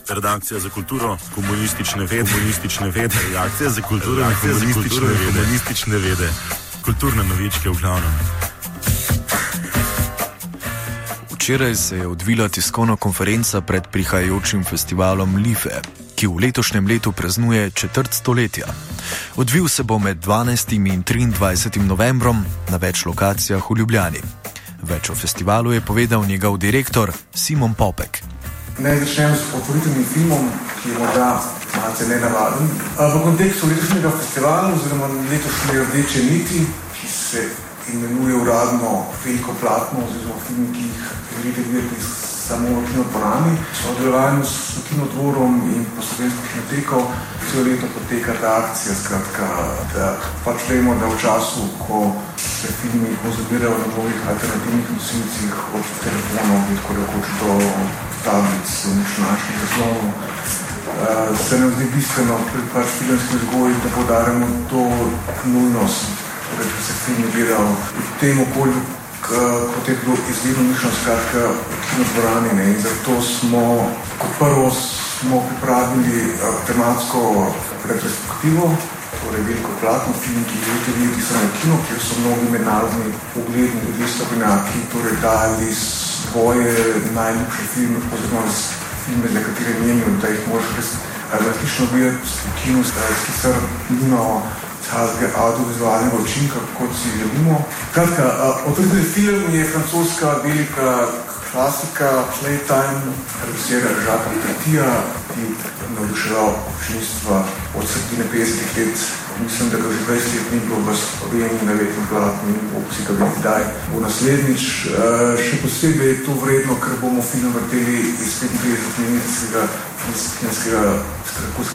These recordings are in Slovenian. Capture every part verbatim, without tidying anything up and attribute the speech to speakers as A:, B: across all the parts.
A: redakcija za kulturo, komunistične vede, komunistične vede, redakcija za kulturo, redakcija za kulturo, komunistične vede, kulturne novičke v glavnem.
B: Včeraj se je odvila tiskovna konferenca pred prihajajočim festivalom Life, ki v letošnjem letu praznuje četrt stoletja. Odvil se bo med dvanajstim in triindvajsetim novembrom na več lokacijah v Ljubljani. Več o festivalu je povedal njegov direktor Simon Popek.
C: Naj začnem s otvoritvenim filmom, ki je morda malce nenavaden. V kontekstu letošnjega festivala oziroma letošnje Rdeče niti, ki se imenuje uradno Veliko platno oziroma film, ki jih želite videti samo v kinodvorani, v sodelovanju s Kinodvorom in po Slovensko kinoteko celo leto poteka ta akcija, skratka, da pač vemo, da v času, ko se filmi konzumirajo na novih alternativnih nosilcih od telefonov, tako rekoč do tablic, računalniških zaslonov, se nam zdi bistveno pri pač filmski vzgoji, da poudarjamo to nujnost, torej, da se filmi gledajo v tem okolju, kot je bilo izvedno mišljeno, skratka, v kinodvorani, ne, in zato smo, kot prvo smo pripravili tematsko retrospektivo, torej Veliko platno, film, ki želite videti samo v kino, kjer so mnogi mednarodni ugledni ljudje strokovnjaki, torej dali svoje najljubše filme, oziroma filme, za katere menijo, da jih možeš res različno videti v kinu, sicer nimamo tazga audiovizualnega učinka, kot si želimo. Kratka, otvoritni film je francoska velika klasika Playtime, režisera Jacquesa Tartija, ki je navduševal občinstva od sredine petdesetih let. Mislim, da ga že dvajset let ni bilo v Sloveniji na letnem platnu in bo si ga videti kdaj bo naslednjič. Še posebej je to vredno, ker bomo film vrteli iz petintridesetminutnega filmskega strahu.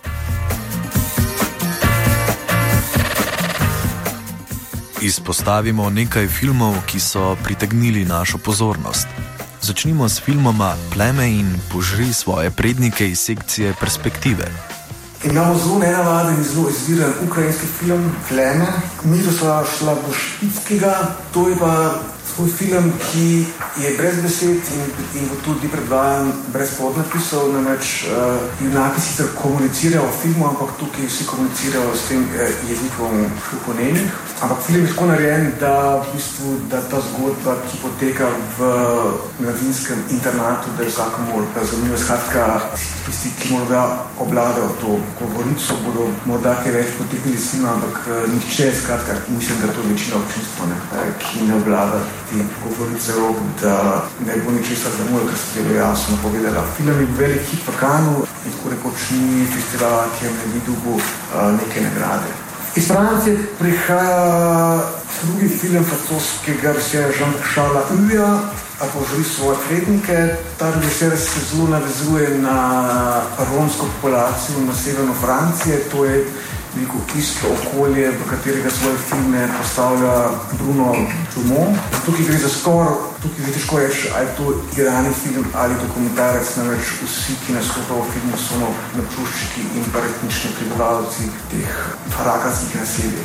B: Izpostavimo nekaj filmov, ki so pritegnili našo pozornost. Začnimo s filmoma Pleme in Požri svoje prednike iz sekcije Perspektive.
C: Imamo zelo nenavaden in zelo izviren ukrajinski film Pleme, Miroslava Šlabošpickega. To je pa svoj film, ki je brez besed in, in bo tudi predvajan brez podnapisov, namreč uh, junaki sicer komunicirajo o filmu, ampak tukaj vsi komunicirajo s tem eh, jezikom hruponenih. Ampak film je tako narejen, da v bistvu, da ta zgodba, ki poteka v mladinskem internatu, da je vsakomor razumljivo. Skratka, tisti, ki morda obladajo to govorico, bodo morda kaj več poteknili s filmom, ampak uh, nihče, skratka, mislim, da to večina občinstva, ne, ki ne oblada ti govorice rok, da ne bo ničesar zamujo, ker se je jasno povedala. Film je velik hit v Cannesu in tako rekoč ni festivala, ki je ne bi dobil uh, neke nagrade. Iz Francije prihaja drugi film francoskega režisera Jean-Charlesa Huja, Požri svoje prednike. Ta režiser se zelo navezuje na romsko populacijo na severno Francije, to je veliko isto okolje, v katerega svoje filme postavlja Bruno Dumont. Tukaj gre za skor, tukaj je težko reči, ali je to igrani film ali dokumentarec, namreč vsi, ki nastopajo v filmu, so načuščiki in pa etnični prebivalci teh harakanskih naselij.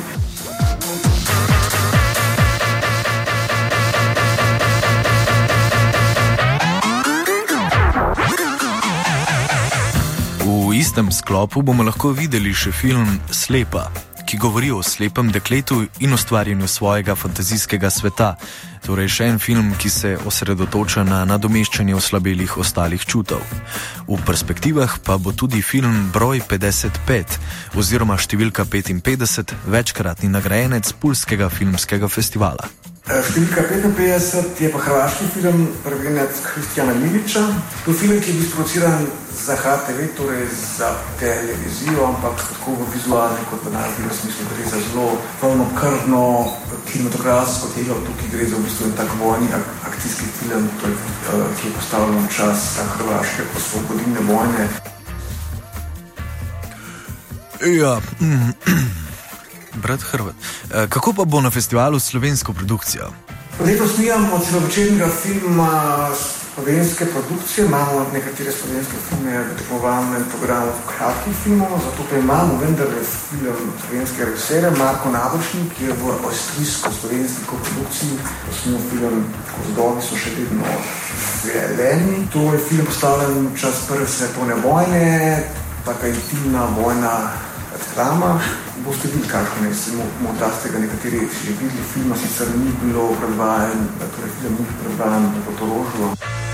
B: V istem sklopu bomo lahko videli še film Slepa, ki govori o slepem dekletu in ustvarjanju svojega fantazijskega sveta. Torej še en film, ki se osredotoča na nadomeščanje oslabelih ostalih čutov. V Perspektivah pa bo tudi film Broj petdeset pet oziroma številka petinpetdeset, večkratni nagrajenec Pulskega filmskega festivala.
C: Številka petinpetdeset je pa hrvaški film, prvenec Kristjana Milića. To je film, ki je bil sproduciran za H T V, torej za televizijo, ampak tako v vizualni kot v naravnem smislu gre za zelo polnokrvno kinematografsko delo. Tukaj gre za v bistvu tak vojni akcijski film, to je, ki je postavljen v čas Hrvaške osvobodilne vojne.
B: Ja, brat Hrvat. Kako pa bo na festivalu s slovensko produkcijo?
C: Letos snimamo celovečernega filma slovenske produkcije, imamo nekatere slovenske filme v tekmovalnem programu kratkih filmov, zato pa imamo vendar film slovenskega režiserja Marko Nabočnik, ki je v avstrijsko-slovenski koprodukciji posnel film Gozdovi so še vedno zeleni. To je film postavljen v čas prve svetovne vojne, taka intimna vojna drama. Boste videli, kakšno je, se morda ste ga nekateri že videli, filma sicer ni bilo predvajan, torej film ni predvajan v Portorožu.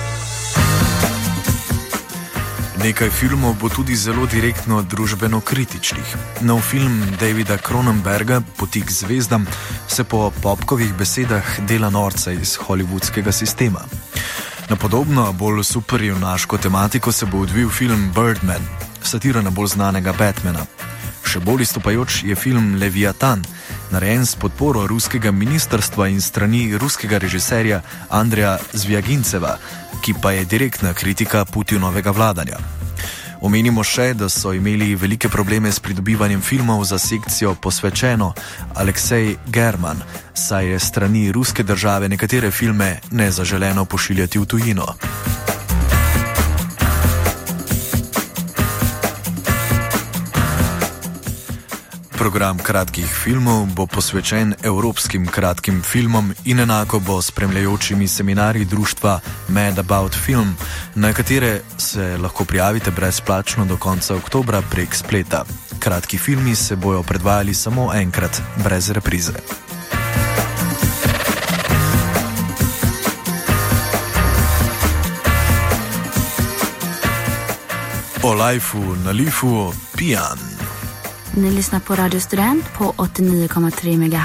B: Nekaj filmov bo tudi zelo direktno družbeno kritičnih. Nov film Davida Cronenberga, Poti k zvezdam, se po Popkovih besedah dela norca iz hollywoodskega sistema. Na podobno, bolj superjunaško tematiko se bo odvil film Birdman, satira na bolj znanega Batmana. Še bolj izstopajoč je film Leviatan, narejen s podporo ruskega ministrstva in strani ruskega režiserja Andreja Zvjaginceva, ki pa je direktna kritika Putinovega vladanja. Omenimo še, da so imeli velike probleme s pridobivanjem filmov za sekcijo posvečeno Aleksej German, saj je strani ruske države nekatere filme nezaželeno pošiljati v tujino. Program kratkih filmov bo posvečen evropskim kratkim filmom in enako bo spremljajočimi seminarji društva Mad About Film, na katere se lahko prijavite brezplačno do konca oktobra prek spleta. Kratki filmi se bojo predvajali samo enkrat, brez reprize. O lajfu na lifu pijan.
D: Ni lyssnar på Radio Student på åttionio komma tre megahertz.